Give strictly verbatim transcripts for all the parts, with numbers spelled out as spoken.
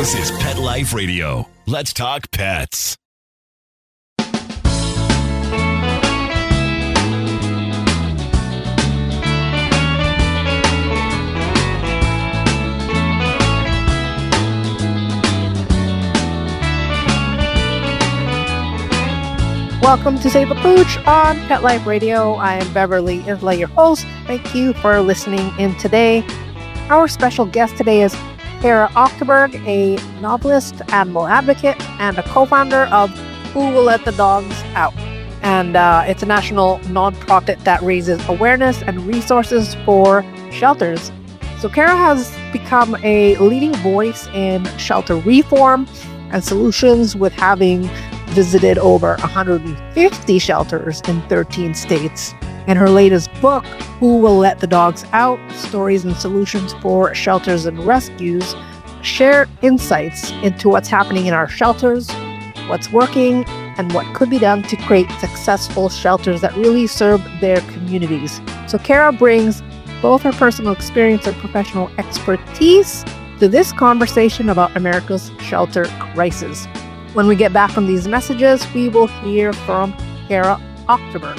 This is Pet Life Radio. Let's talk pets. Welcome to Save a Pooch on Pet Life Radio. I am Beverly Isla, your host. Thank you for listening in today. Our special guest today is Kara Ochterberg, a novelist, animal advocate, and a co-founder of Who Will Let the Dogs Out? And uh, it's a national nonprofit that raises awareness and resources for shelters. So Kara has become a leading voice in shelter reform and solutions, with having visited over one hundred fifty shelters in thirteen states. And her latest book, Who Will Let the Dogs Out? Stories and Solutions for Shelters and Rescues, share insights into what's happening in our shelters, what's working, and what could be done to create successful shelters that really serve their communities. So Kara brings both her personal experience and professional expertise to this conversation about America's shelter crisis. When we get back from these messages, we will hear from Kara Ochterberg.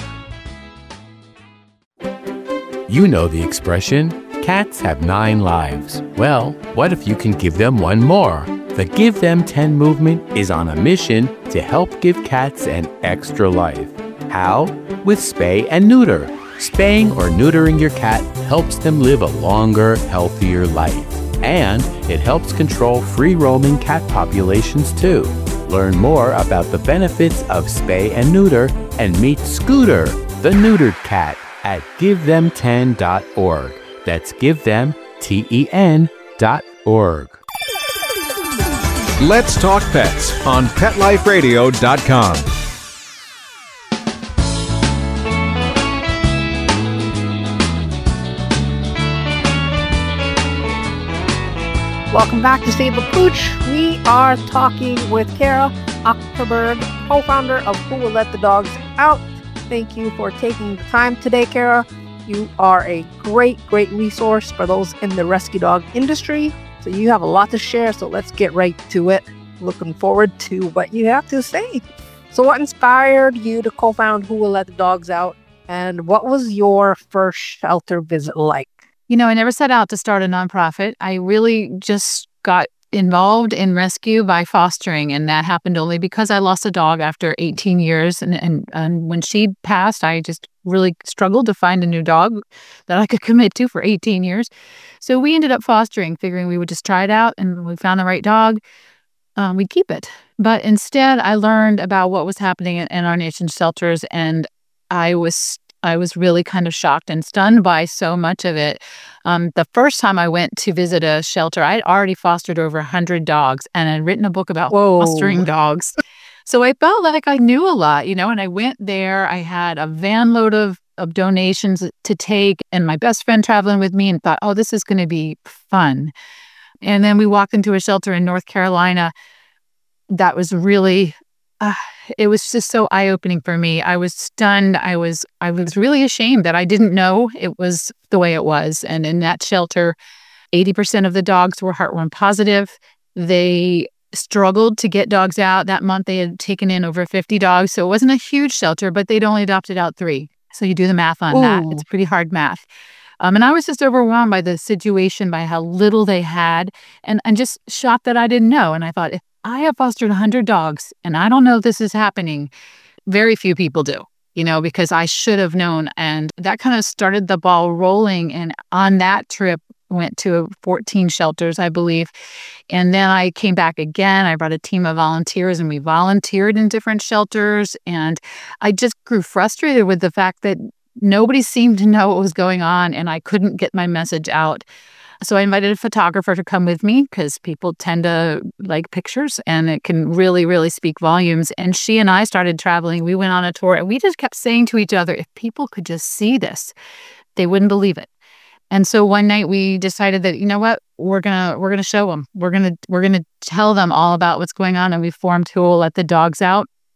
You know the expression, cats have nine lives. Well, what if you can give them one more? The Give Them ten movement is on a mission to help give cats an extra life. How? With spay and neuter. Spaying or neutering your cat helps them live a longer, healthier life. And it helps control free-roaming cat populations too. Learn more about the benefits of spay and neuter and meet Scooter, the neutered cat, at give them ten dot org. That's give them ten dot org. Let's talk pets on pet life radio dot com. Welcome back to Save a Pooch. We are talking with Kara Ochterberg, co-founder of Who Will Let the Dogs Out. Thank you for taking the time today, Kara. You are a great, great resource for those in the rescue dog industry. So you have a lot to share, so let's get right to it. Looking forward to what you have to say. So what inspired you to co-found Who Will Let the Dogs Out? And what was your first shelter visit like? You know, I never set out to start a nonprofit. I really just got involved in rescue by fostering, and that happened only because I lost a dog after eighteen years. And, and, and when she passed, I just really struggled to find a new dog that I could commit to for eighteen years. So we ended up fostering, figuring we would just try it out, and when we found the right dog, um, we'd keep it. But instead, I learned about what was happening in, in our nation's shelters, and I was I was really kind of shocked and stunned by so much of it. Um, the first time I went to visit a shelter, I'd already fostered over one hundred dogs, and I'd written a book about Whoa. fostering dogs. So I felt like I knew a lot, you know, and I went there. I had a van load of, of donations to take, and my best friend traveling with me, and thought, oh, this is going to be fun. And then we walked into a shelter in North Carolina that was really... Uh, it was just so eye-opening for me. I was stunned. I was I was really ashamed that I didn't know it was the way it was. And in that shelter, eighty percent of the dogs were heartworm positive. They struggled to get dogs out. That month, they had taken in over fifty dogs. So it wasn't a huge shelter, but they'd only adopted out three. So you do the math on Ooh. that. It's pretty hard math. Um, and I was just overwhelmed by the situation, by how little they had, and, and just shocked that I didn't know. And I thought, if I have fostered one hundred dogs, and I don't know if this is happening, very few people do, you know, because I should have known. And that kind of started the ball rolling. And on that trip, went to fourteen shelters, I believe. And then I came back again. I brought a team of volunteers, and we volunteered in different shelters. And I just grew frustrated with the fact that nobody seemed to know what was going on, and I couldn't get my message out. So I invited a photographer to come with me, because people tend to like pictures, and it can really, really speak volumes. And she and I started traveling. We went on a tour, and we just kept saying to each other, if people could just see this, they wouldn't believe it. And so one night we decided that, you know what, we're gonna we're gonna show them. We're gonna we're gonna tell them all about what's going on. And we formed Who Will Let the Dogs Out.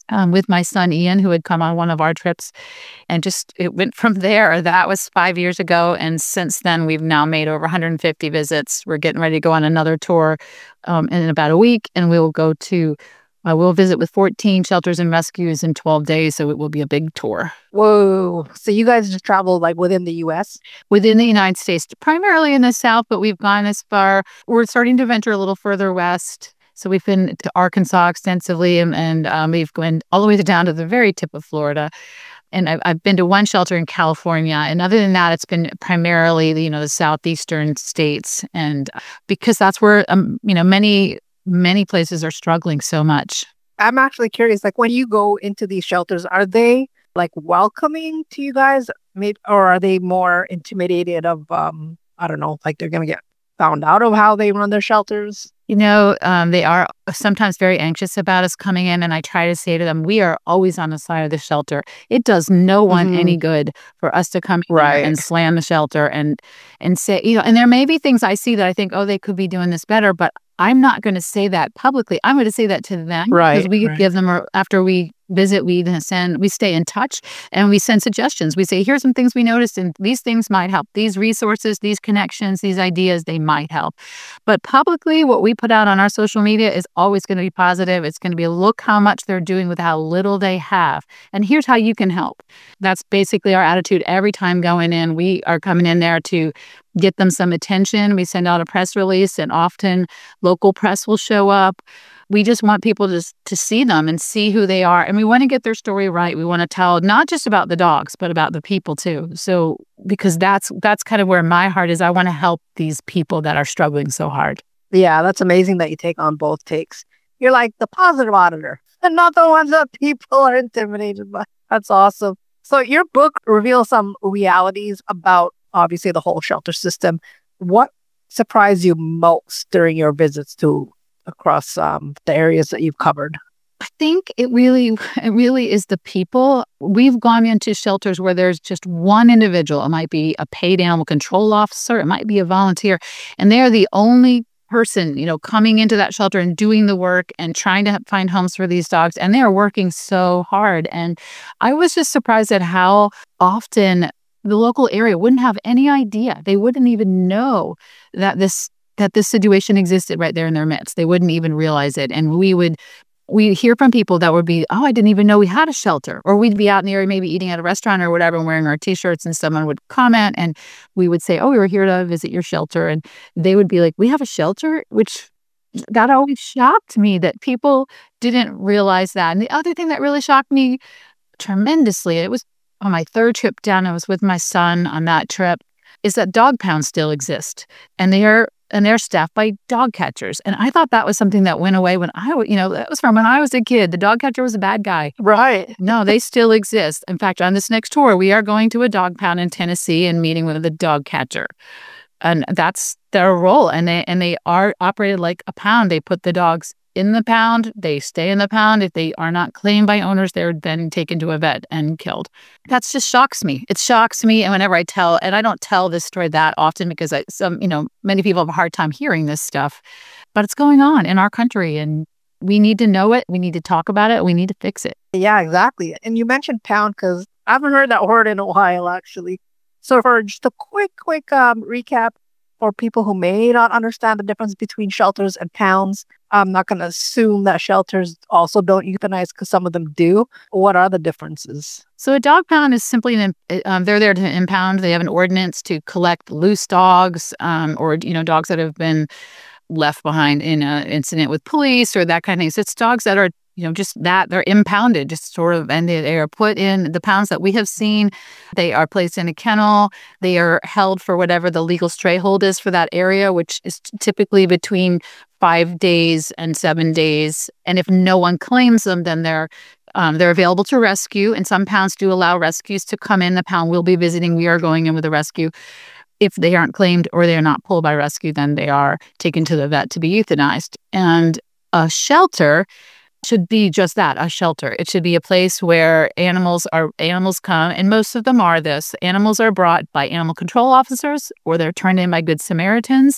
um, with my son Ian, who had come on one of our trips. And just it went from there. That was five years ago. And since then, we've now made over one hundred fifty visits. We're getting ready to go on another tour um, in about a week. And we will go to, uh, we'll visit with fourteen shelters and rescues in twelve days. So it will be a big tour. Whoa. So you guys just travel like within the U S? Within the United States, primarily in the South, but we've gone as far. We're starting to venture a little further west. So we've been to Arkansas extensively, and, and um, we've gone all the way down to the very tip of Florida. And I've, I've been to one shelter in California. And other than that, it's been primarily, you know, the southeastern states. And because that's where, um, you know, many, many places are struggling so much. I'm actually curious, like when you go into these shelters, are they like welcoming to you guys? Maybe, or are they more intimidated of, um, I don't know, like they're going to get found out of how they run their shelters? You know, um, they are sometimes very anxious about us coming in, and I try to say to them, we are always on the side of the shelter. It does no one Mhm. any good for us to come in Right. and slam the shelter and and say, you know, and there may be things I see that I think, oh, they could be doing this better, but I'm not going to say that publicly. I'm going to say that to them. Right, Because we right. give them, a, after we visit, we then send, we stay in touch and we send suggestions. We say, here's some things we noticed, and these things might help. These resources, these connections, these ideas, they might help. But publicly, what we put out on our social media is always going to be positive. It's going to be, look how much they're doing with how little they have. And here's how you can help. That's basically our attitude every time going in. We are coming in there to get them some attention. We send out a press release, and often local press will show up. We just want people to, to see them and see who they are. And we want to get their story right. We want to tell not just about the dogs, but about the people too. So, because that's that's kind of where my heart is. I want to help these people that are struggling so hard. Yeah, that's amazing that you take on both takes. You're like the positive auditor and not the ones that people are intimidated by. That's awesome. So your book reveals some realities about obviously the whole shelter system. What surprised you most during your visits to across um, the areas that you've covered? I think it really, it really is the people. We've gone into shelters where there's just one individual. It might be a paid animal control officer. It might be a volunteer. And they are the only person, you know, coming into that shelter and doing the work and trying to find homes for these dogs. And they are working so hard. And I was just surprised at how often the local area wouldn't have any idea. They wouldn't even know that this that this situation existed right there in their midst. They wouldn't even realize it. And we would we hear from people that would be, oh, I didn't even know we had a shelter. Or we'd be out in the area, maybe eating at a restaurant or whatever, and wearing our T-shirts, and someone would comment, and we would say, oh, we were here to visit your shelter. And they would be like, we have a shelter? Which that always shocked me that people didn't realize that. And the other thing that really shocked me tremendously, it was on my third trip down, I was with my son on that trip, is that dog pounds still exist. And they are and they're staffed by dog catchers. And I thought that was something that went away when I, you know, that was from when I was a kid. The dog catcher was a bad guy. Right. No, they still exist. In fact, on this next tour, we are going to a dog pound in Tennessee and meeting with the dog catcher. And that's their role. And they and they are operated like a pound. They put the dogs in the pound. They stay in the pound. If they are not claimed by owners, they're then taken to a vet and killed. That just shocks me. It shocks me. And whenever I tell, and I don't tell this story that often because I, some, you know, many people have a hard time hearing this stuff, but it's going on in our country and we need to know it. We need to talk about it. We need to fix it. Yeah, exactly. And you mentioned pound because I haven't heard that word in a while, actually. So for just a quick, quick um, recap for people who may not understand the difference between shelters and pounds, I'm not going to assume that shelters also don't euthanize because some of them do. What are the differences? So a dog pound is simply an, um, they're there to impound. They have an ordinance to collect loose dogs um, or, you know, dogs that have been left behind in an incident with police or that kind of thing. So it's dogs that are, you know, just that they're impounded, just sort of, and they, they are put in the pounds that we have seen. They are placed in a kennel. They are held for whatever the legal stray hold is for that area, which is typically between five days and seven days. And if no one claims them, then they're um, they're available to rescue. And some pounds do allow rescues to come in. The pound we'll be visiting, we are going in with a rescue. If they aren't claimed or they are not pulled by rescue, then they are taken to the vet to be euthanized. And a shelter should be just that, a shelter. It should be a place where animals are animals come, and most of them are this. Animals are brought by animal control officers or they're turned in by Good Samaritans.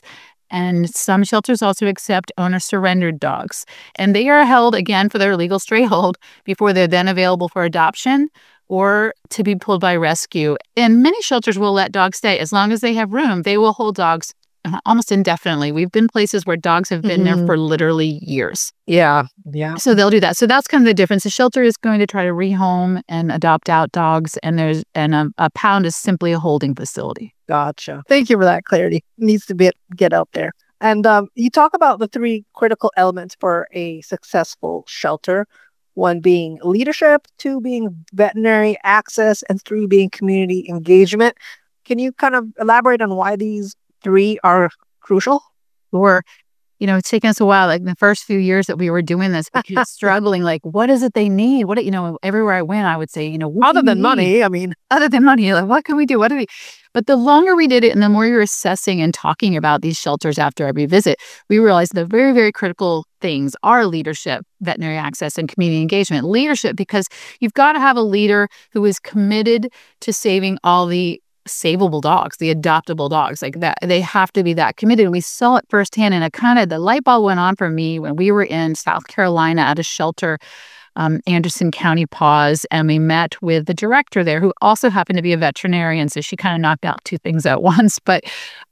And some shelters also accept owner-surrendered dogs. And they are held, again, for their legal stray hold before they're then available for adoption or to be pulled by rescue. And many shelters will let dogs stay. As long as they have room, they will hold dogs almost indefinitely. We've been places where dogs have been mm-hmm. there for literally years. Yeah, yeah. So they'll do that. So that's kind of the difference. The shelter is going to try to rehome and adopt out dogs, and there's and a, a pound is simply a holding facility. Gotcha. Thank you for that clarity. It needs to be get out there. And um, you talk about the three critical elements for a successful shelter. One being leadership, two being veterinary access, and three being community engagement. Can you kind of elaborate on why these three are crucial? Or, you know, it's taken us a while, like the first few years that we were doing this, because struggling, like, what is it they need? What, you know, everywhere I went, I would say, you know, what other than need? money, I mean, other than money, like, what can we do? What do we, but the longer we did it and the more you're assessing and talking about these shelters after every visit, we realized the very, very critical things are leadership, veterinary access, and community engagement. Leadership, because you've got to have a leader who is committed to saving all the savable dogs, the adoptable dogs, like that. They have to be that committed. And we saw it firsthand. And it kind of, the light bulb went on for me when we were in South Carolina at a shelter, um, Anderson County Paws, and we met with the director there, who also happened to be a veterinarian. So she kind of knocked out two things at once. But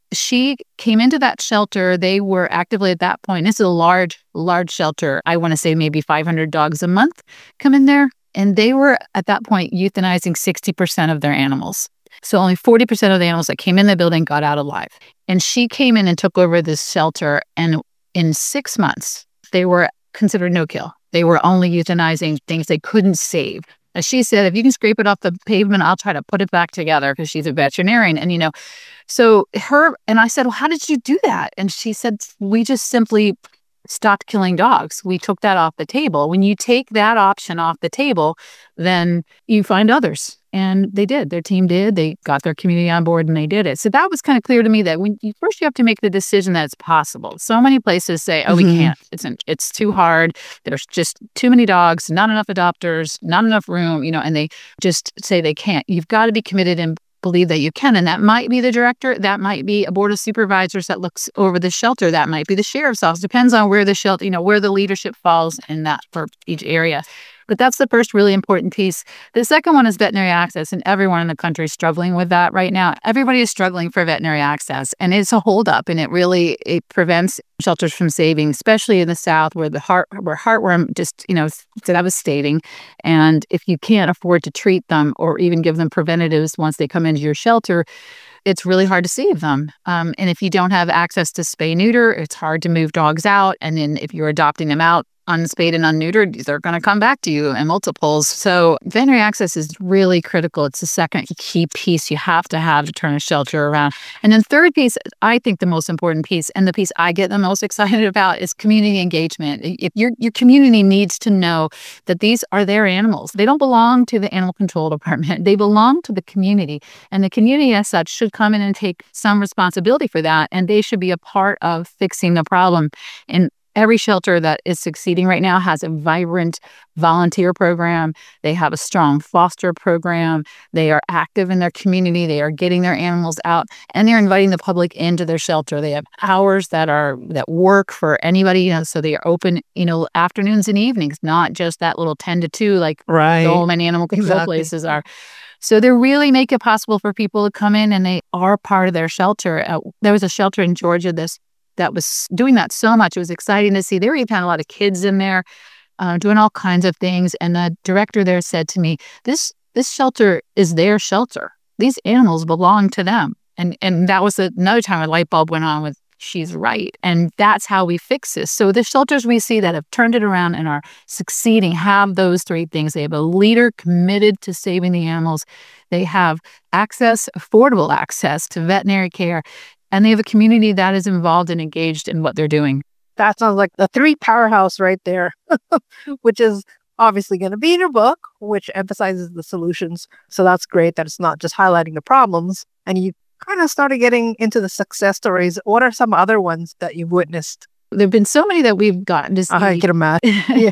she came into that shelter. They were actively at that point. This is a large, large shelter. I want to say maybe five hundred dogs a month come in there. And they were at that point euthanizing sixty percent of their animals. So only forty percent of the animals that came in the building got out alive. And she came in and took over this shelter. And in six months, they were considered no-kill. They were only euthanizing things they couldn't save. As she said, if you can scrape it off the pavement, I'll try to put it back together, because she's a veterinarian. And, you know, so her, and I said, well, how did you do that? And she said, we just simply stopped killing dogs. We took that off the table. When you take that option off the table, then you find others. And they did. Their team did. They got their community on board and they did it. So that was kind of clear to me that when you first you have to make the decision that it's possible. So many places say, oh, mm-hmm. we can't. It's it's too hard. There's just too many dogs, not enough adopters, not enough room, you know, and they just say they can't. You've got to be committed and believe that you can. And that might be the director. That might be a board of supervisors that looks over the shelter. That might be the sheriff's office. Depends on where the shelter, you know, where the leadership falls in that for each area. But that's the first really important piece. The second one is veterinary access, and everyone in the country is struggling with that right now. Everybody is struggling for veterinary access, and it's a holdup, and it really it prevents shelters from saving, especially in the South, where the heart where heartworm just you know is devastating. And if you can't afford to treat them or even give them preventatives once they come into your shelter, it's really hard to save them. Um, and if you don't have access to spay neuter, it's hard to move dogs out. And then if you're adopting them out, unspayed and unneutered, they're going to come back to you in multiples. So veterinary access is really critical. It's the second key piece you have to have to turn a shelter around. And then third piece, I think the most important piece, and the piece I get the most excited about, is community engagement. If your your community needs to know that these are their animals. They don't belong to the animal control department. They belong to the community. And the community as such should come in and take some responsibility for that. And they should be a part of fixing the problem. And every shelter that is succeeding right now has a vibrant volunteer program. They have a strong foster program. They are active in their community. They are getting their animals out, and they're inviting the public into their shelter. They have hours that are that work for anybody. You know, so they are open, you know, afternoons and evenings, not just that little ten to two like right. so many animal control exactly. places are. So they really make it possible for people to come in, and they are part of their shelter. Uh, there was a shelter in Georgia this that was doing that so much. It was exciting to see. There were even had a lot of kids in there uh, doing all kinds of things. And the director there said to me, this this shelter is their shelter. These animals belong to them. And and that was another time a light bulb went on with, she's right. And that's how we fix this. So the shelters we see that have turned it around and are succeeding have those three things. They have a leader committed to saving the animals. They have access, affordable access to veterinary care. And they have a community that is involved and engaged in what they're doing. That sounds like the three powerhouse right there, which is obviously going to be in your book, which emphasizes the solutions. So that's great that it's not just highlighting the problems. And you kind of started getting into the success stories. What are some other ones that you've witnessed? There have been so many that we've gotten to see. I can imagine. Yeah.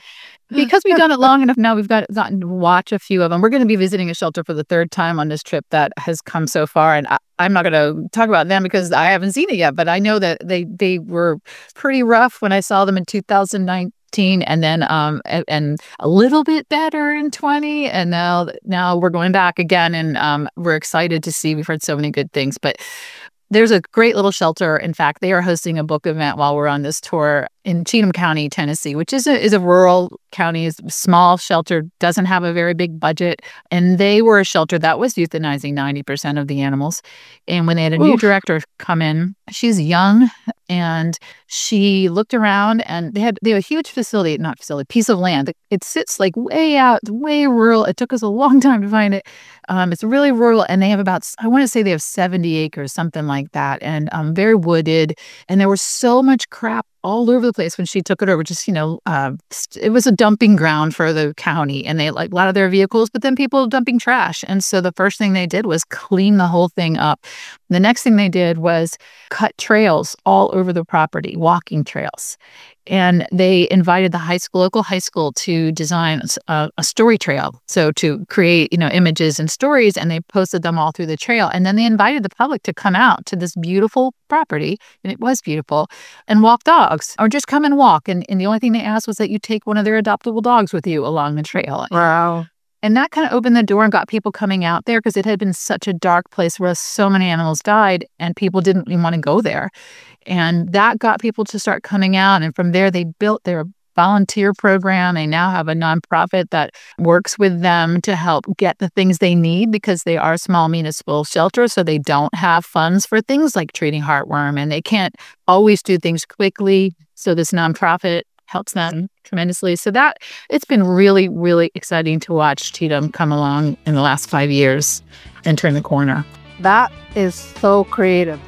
because we've done it long enough now, we've got gotten to watch a few of them. We're going to be visiting a shelter for the third time on this trip that has come so far. And I, I'm not going to talk about them because I haven't seen it yet. But I know that they, they were pretty rough when I saw them in two thousand nineteen, and then um and, and a little bit better in twenty. And now now we're going back again, and um we're excited to see. We've heard so many good things. But there's a great little shelter. In fact, they are hosting a book event while we're on this tour in Cheatham County, Tennessee, which is a, is a rural county, is a small shelter, doesn't have a very big budget. And they were a shelter that was euthanizing ninety percent of the animals. And when they had a new Oof. director come in, she's young, and she looked around, and they had they have a huge facility, not facility, piece of land. It sits like way out, way rural. It took us a long time to find it. Um, it's really rural, and they have about, I want to say they have seventy acres, something like that, and um, very wooded. And there was so much crap all over the place when she took it over. Just, you know, uh, it was a dumping ground for the county, and they like a lot of their vehicles, but then people dumping trash. And so the first thing they did was clean the whole thing up. The next thing they did was cut trails all over the property, walking trails. And they invited the high school, local high school, to design a, a story trail. So to create, you know, images and stories, and they posted them all through the trail. And then they invited the public to come out to this beautiful property, and it was beautiful, and walk dogs, or just come and walk. And, and the only thing they asked was that you take one of their adoptable dogs with you along the trail. Wow. And that kind of opened the door and got people coming out there, because it had been such a dark place where so many animals died, and people didn't even want to go there. And that got people to start coming out. And from there, they built their volunteer program. They now have a nonprofit that works with them to help get the things they need, because they are small municipal shelters. So they don't have funds for things like treating heartworm, and they can't always do things quickly. So this nonprofit helps them tremendously. So that it's been really, really exciting to watch Cheatham come along in the last five years and turn the corner. That is so creative.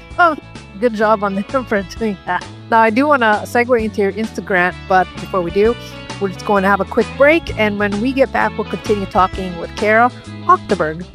Good job on them for doing that. Now, I do want to segue into your Instagram, but before we do, we're just going to have a quick break. And when we get back, we'll continue talking with Kara Ochterberg.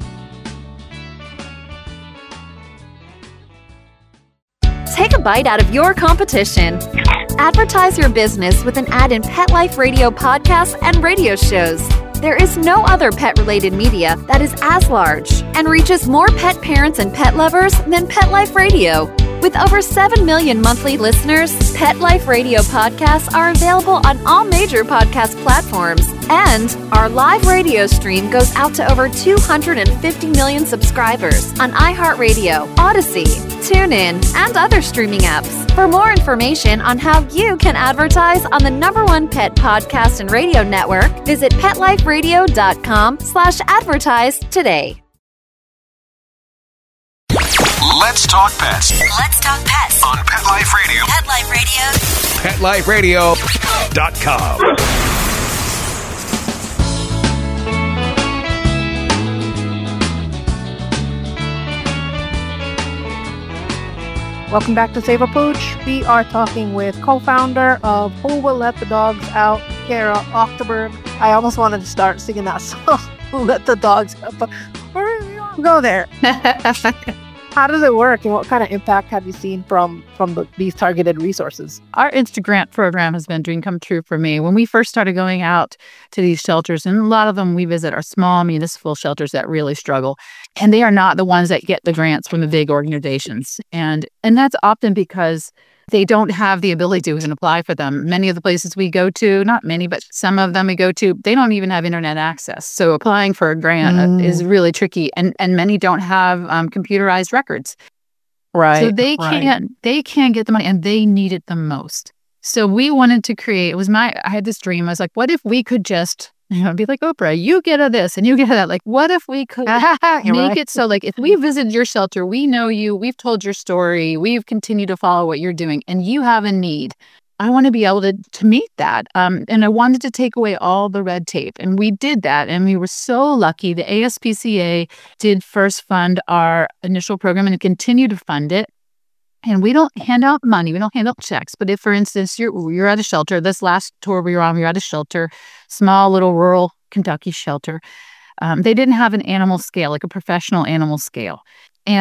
Take a bite out of your competition. Advertise your business with an ad in Pet Life Radio podcasts and radio shows. There is no other pet-related media that is as large and reaches more pet parents and pet lovers than Pet Life Radio. With over seven million monthly listeners, Pet Life Radio podcasts are available on all major podcast platforms. And our live radio stream goes out to over two hundred fifty million subscribers on iHeartRadio, Odyssey, TuneIn, and other streaming apps. For more information on how you can advertise on the number one pet podcast and radio network, visit PetLifeRadio.com slash advertise today. Let's talk pets Let's talk pets on Pet Life Radio. Pet Life Radio. Pet Life Radio dot com. Welcome back to Save a Pooch. We are talking with co-founder of Who Will Let the Dogs Out, Kara Ochterberg. I almost wanted to start singing that song, Who Let the Dogs Out, but where do you want to go there? How does it work, and what kind of impact have you seen from from the, these targeted resources? Our Instagrant program has been a dream come true for me. When we first started going out to these shelters, and a lot of them we visit are small municipal shelters that really struggle, and they are not the ones that get the grants from the big organizations. And and that's often because they don't have the ability to even apply for them. Many of the places we go to, not many, but some of them we go to, they don't even have internet access. So applying for a grant mm. is really tricky. And and many don't have um, computerized records. Right. So they right. can't they can't get the money, and they need it the most. So we wanted to create, it was my, I had this dream. I was like, what if we could just, you know, be like Oprah, you get a this and you get a that. Like, what if we could make right. it so, like, if we visited your shelter, we know you, we've told your story, we've continued to follow what you're doing, and you have a need. I want to be able to, to meet that. Um, and I wanted to take away all the red tape. And we did that. And we were so lucky. The A S P C A did first fund our initial program and continue to fund it. And we don't hand out money. We don't hand out checks. But if, for instance, you're you're at a shelter, this last tour we were on, we were at a shelter, small little rural Kentucky shelter. Um, they didn't have an animal scale, like a professional animal scale. And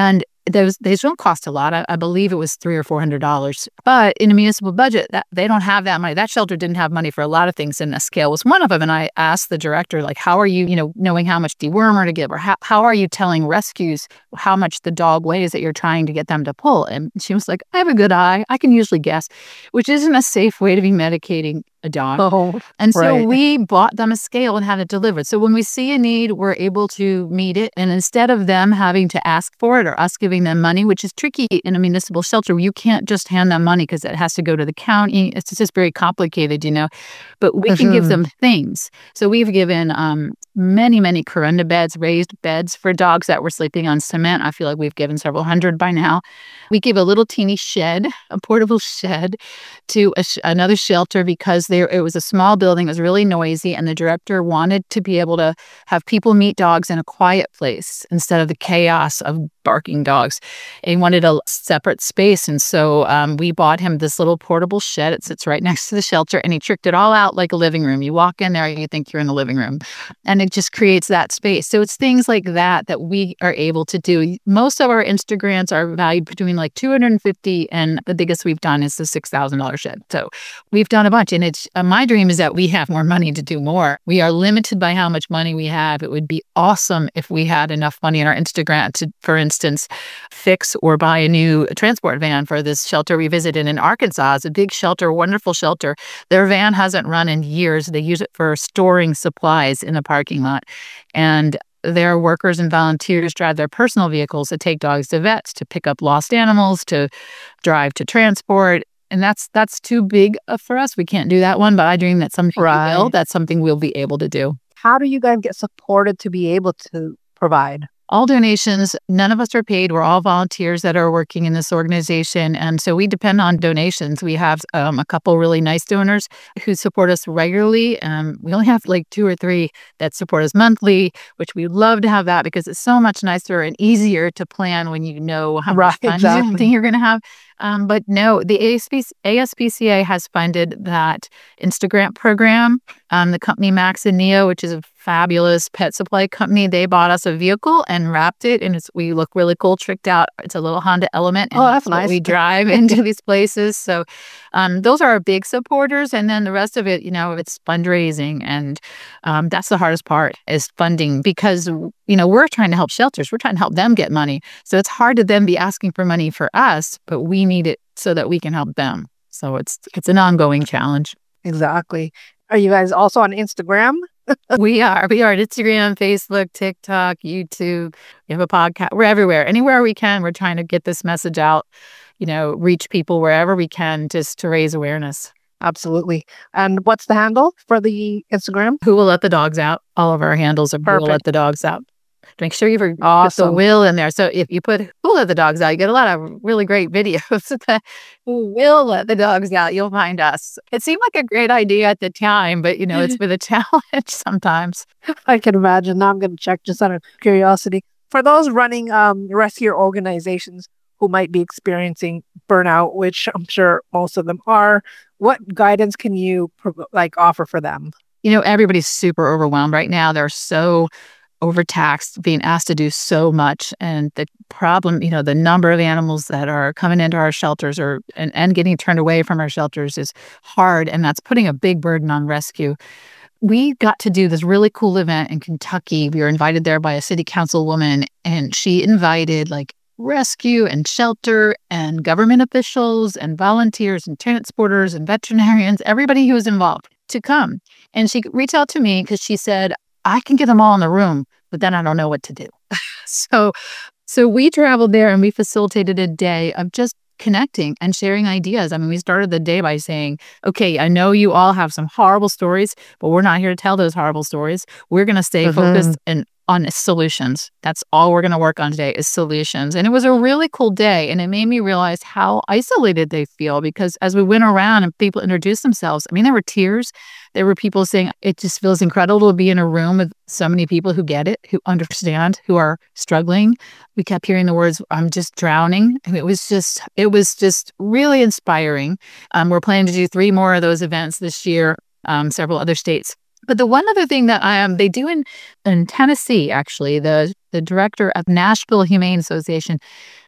those these don't cost a lot. I, I believe it was three or four hundred dollars. But in a municipal budget, that they don't have that money. That shelter didn't have money for a lot of things, and a scale was one of them. And I asked the director, like, how are you, you know, knowing how much dewormer to give, or how how are you telling rescues how much the dog weighs that you're trying to get them to pull? And she was like, I have a good eye. I can usually guess, which isn't a safe way to be medicating a dog. Oh, and so right. we bought them a scale and had it delivered. So when we see a need, we're able to meet it. And instead of them having to ask for it or us giving them money, which is tricky in a municipal shelter, you can't just hand them money because it has to go to the county. It's just very complicated, you know, but we can Mhm. give them things. So we've given um, many, many Corunda beds, raised beds for dogs that were sleeping on cement. I feel like we've given several hundred by now. We gave a little teeny shed, a portable shed, to a sh- another shelter because there it was a small building. It was really noisy, and the director wanted to be able to have people meet dogs in a quiet place instead of the chaos of barking dogs. And he wanted a separate space, and so um, we bought him this little portable shed. It sits right next to the shelter, and he tricked it all out like a living room. You walk in there, you think you're in the living room, and it just creates that space. So it's things like that that we are able to do. Most of our Instagrams are valued between like two hundred fifty dollars, and the biggest we've done is the six thousand dollars shed. So we've done a bunch, and it's uh, my dream is that we have more money to do more. We are limited by how much money we have. It would be awesome if we had enough money in our Instagram to, for instance, fix or buy a new transport van for this shelter we visited in Arkansas. It's a big shelter, wonderful shelter. Their van hasn't run in years. They use it for storing supplies in the parking lot. And their workers and volunteers drive their personal vehicles to take dogs to vets, to pick up lost animals, to drive to transport. And that's that's too big uh, for us. We can't do that one, but I dream that someday Right. we will. That's something we'll be able to do. How do you guys get supported to be able to provide? All donations, none of us are paid. We're all volunteers that are working in this organization. And so we depend on donations. We have um, a couple really nice donors who support us regularly. Um, we only have like two or three that support us monthly, which we love to have that because it's so much nicer and easier to plan when you know how Right, much funds exactly. you're going to have. Um, but no, the A S P C A S P C A has funded that Instagram program. Um, the company Max and Neo, which is a fabulous pet supply company, they bought us a vehicle and wrapped it, and it's, we look really cool, tricked out. It's a little Honda Element. And Oh, that's what nice. We drive into these places. So um, those are our big supporters. And then the rest of it, you know, it's fundraising. And um, that's the hardest part is funding because, you know, we're trying to help shelters. We're trying to help them get money. So it's hard to then be asking for money for us, but we need it so that we can help them. So it's it's an ongoing challenge. Exactly. Are you guys also on Instagram? We are. We are on Instagram, Facebook, TikTok, YouTube. We have a podcast. We're everywhere. Anywhere we can, we're trying to get this message out, you know, reach people wherever we can just to raise awareness. Absolutely. And what's the handle for the Instagram? Who will let the dogs out? All of our handles are who will let Perfect. the dogs out. Make sure you put the Awesome. will in there. So if you put who will let the dogs out, you get a lot of really great videos. Who will let the dogs out? You'll find us. It seemed like a great idea at the time, but you know, it's been a challenge sometimes. I can imagine. Now I'm going to check just out of curiosity. For those running um, rescue organizations who might be experiencing burnout, which I'm sure most of them are, what guidance can you pro- like offer for them? You know, everybody's super overwhelmed right now. They're so overtaxed, being asked to do so much. And the problem, you know, the number of animals that are coming into our shelters or and, and getting turned away from our shelters is hard. And that's putting a big burden on rescue. We got to do this really cool event in Kentucky. We were invited there by a city councilwoman, and she invited like rescue and shelter and government officials and volunteers and transporters and veterinarians, everybody who was involved to come. And she reached out to me because she said, I can get them all in the room, but then I don't know what to do. so, so we traveled there and we facilitated a day of just connecting and sharing ideas. I mean, we started the day by saying, okay, I know you all have some horrible stories, but we're not here to tell those horrible stories. We're going to stay Mhm. focused and on solutions. That's all we're going to work on today is solutions. And it was a really cool day. And it made me realize how isolated they feel because as we went around and people introduced themselves, I mean, there were tears. There were people saying, it just feels incredible to be in a room with so many people who get it, who understand, who are struggling. We kept hearing the words, I'm just drowning. And it was just, it was just really inspiring. Um, we're planning to do three more of those events this year, um, several other states. But the one other thing that I um, they do in, in Tennessee, actually, the, the director of Nashville Humane Association,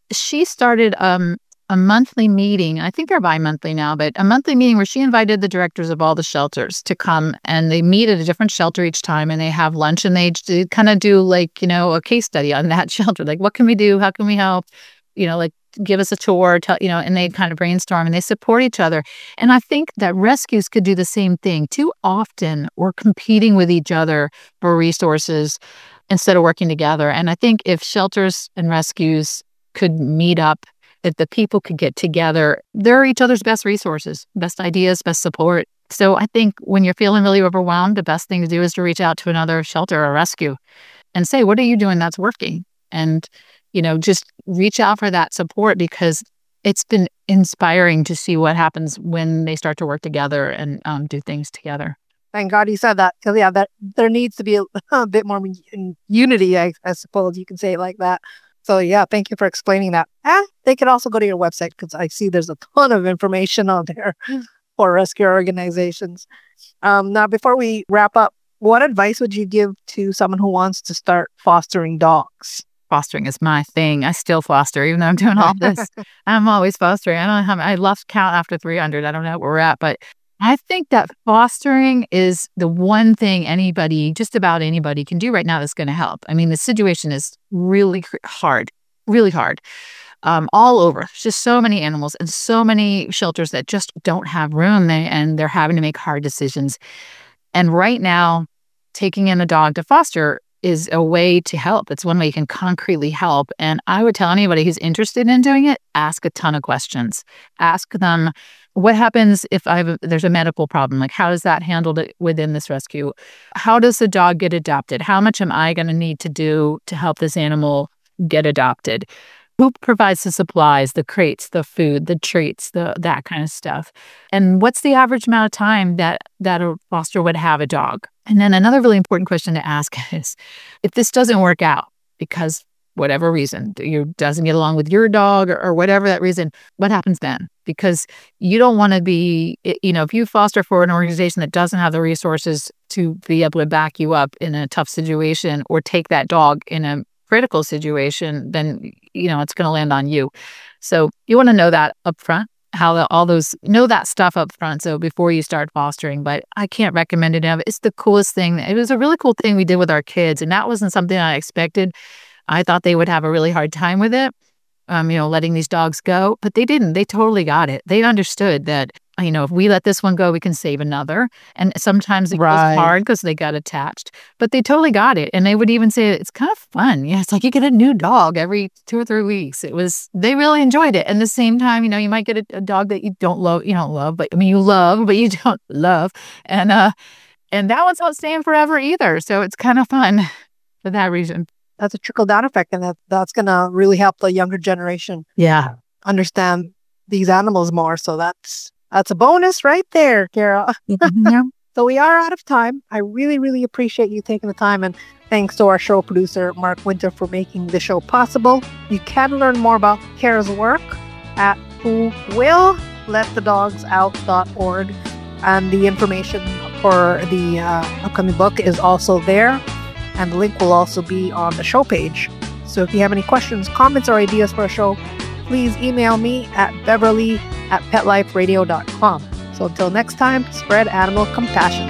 she started um, a monthly meeting. I think they're bi-monthly now, but a monthly meeting where she invited the directors of all the shelters to come, and they meet at a different shelter each time, and they have lunch, and they kind of do like, you know, a case study on that shelter. Like, what can we do? How can we help? You know, like give us a tour, tell, you know, and they kind of brainstorm and they support each other. And I think that rescues could do the same thing. Too often we're competing with each other for resources instead of working together. And I think if shelters and rescues could meet up, that the people could get together, they're each other's best resources, best ideas, best support. So I think when you're feeling really overwhelmed, the best thing to do is to reach out to another shelter or rescue and say, what are you doing that's working? And, you know, just reach out for that support, because it's been inspiring to see what happens when they start to work together and um, do things together. Thank God you said that, because yeah, that there needs to be a, a bit more unity, I, I suppose you can say it like that. So yeah, thank you for explaining that. And they can also go to your website, because I see there's a ton of information on there for rescue organizations. Um, now, before we wrap up, what advice would you give to someone who wants to start fostering dogs? Fostering is my thing. I still foster, even though I'm doing all this. I'm always fostering. I don't have, I lost count after three hundred. I don't know where we're at, but I think that fostering is the one thing anybody, just about anybody can do right now that's going to help. I mean, the situation is really hard, really hard, um, all over. There's just so many animals and so many shelters that just don't have room, they, and they're having to make hard decisions. And right now, taking in a dog to foster is a way to help. It's one way you can concretely help. And I would tell anybody who's interested in doing it, ask a ton of questions. Ask them, what happens if I have a, there's a medical problem? Like, how is that handled within this rescue? How does the dog get adopted? How much am I going to need to do to help this animal get adopted? Who provides the supplies, the crates, the food, the treats, the that kind of stuff? And what's the average amount of time that, that a foster would have a dog? And then another really important question to ask is, if this doesn't work out because whatever reason, you doesn't get along with your dog or, or whatever that reason, what happens then? Because you don't want to be, you know, if you foster for an organization that doesn't have the resources to be able to back you up in a tough situation or take that dog in a critical situation, then, you know, it's going to land on you. So you want to know that up front, how the, all those, know that stuff up front. So before you start fostering, but I can't recommend it enough. It's the coolest thing. It was a really cool thing we did with our kids. And that wasn't something I expected. I thought they would have a really hard time with it, um, you know, letting these dogs go, but they didn't. They totally got it. They understood that, you know, if we let this one go, we can save another. And sometimes it Right. was hard because they got attached, but they totally got it. And they would even say, it's kind of fun. Yeah, it's like you get a new dog every two or three weeks. It was, they really enjoyed it. And at the same time, you know, you might get a, a dog that you don't love, you don't love, but I mean, you love, but you don't love. And, uh, and that one's not staying forever either. So it's kind of fun for that reason. That's a trickle-down effect, and that, that's going to really help the younger generation Yeah. understand these animals more. So that's that's a bonus right there, Kara. Yeah. So we are out of time. I really, really appreciate you taking the time, and thanks to our show producer, Mark Winter, for making the show possible. You can learn more about Kara's work at who will let the dogs out dot org, and the information for the uh, upcoming book is also there. And the link will also be on the show page. So if you have any questions, comments, or ideas for a show, please email me at beverly at pet life radio dot com. So until next time, spread animal compassion.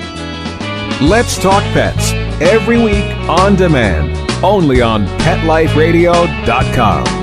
Let's Talk Pets, every week on demand, only on pet life radio dot com.